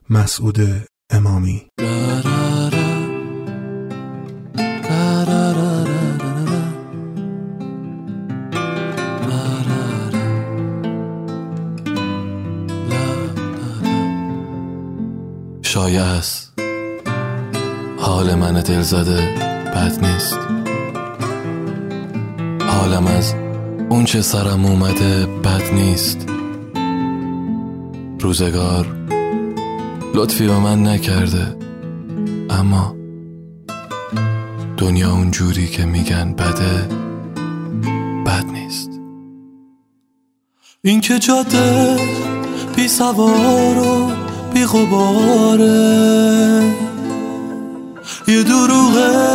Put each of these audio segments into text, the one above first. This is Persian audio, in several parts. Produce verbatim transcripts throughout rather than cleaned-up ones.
مسعود امامی. شایع است حال من دل زده بد نیست، حالم از اون چه سرم اومده بد نیست. روزگار لطفی به من نکرده، اما دنیا اون جوری که میگن بده بد نیست. این که جاده بی سوار و بی غباره، یه دروغه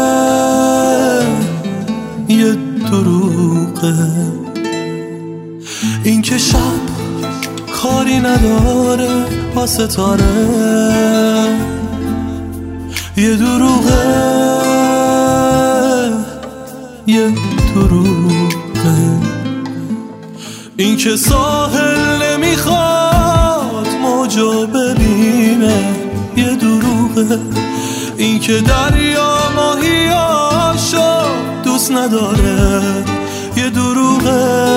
یه دروغه. این که شب کاری نداره با ستاره، یه دروغه یه دروغه. این که ساحل نمیخواد موجو ببینه، یه دروغه. این که دریا ماهیاشو دوست نداره، یه دروغه.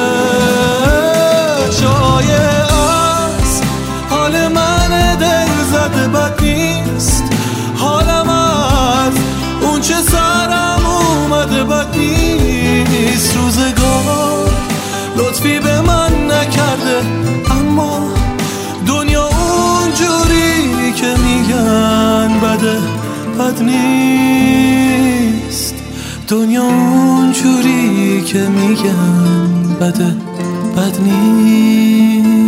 شایع است حال من دل زده بد نیست، حالم از اون چه سرم اومده بد نیست. روزگار لطفی به من نکرده، اما دنیا اون جوری که میگن بده بد نیست. دنیا اون جوری که میگن بده بد نیست.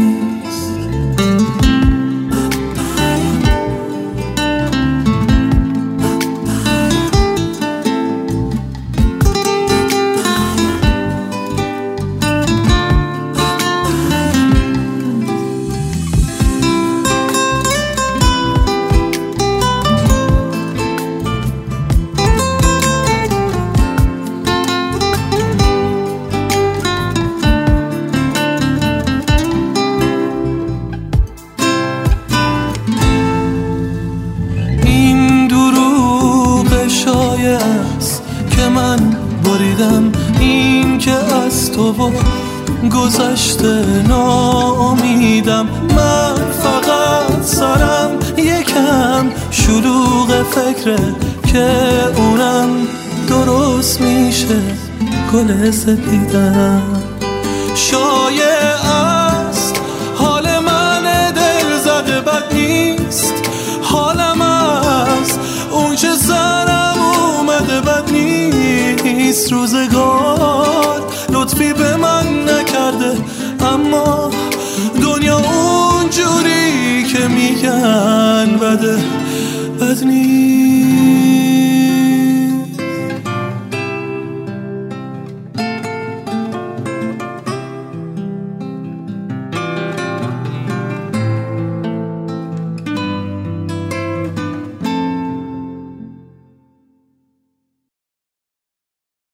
این که از تو و گذشته ناامیدم، من فقط سرم یکم شلوغ فکره که اونم درست میشه گل سپیدم. شایع است حال من دل زده بد نیست، حالم از اون چه سرم اومده بد نیست. روزگار لطفی به من نکرده، اما دنیا اون جوری که میگن بده بد نیست.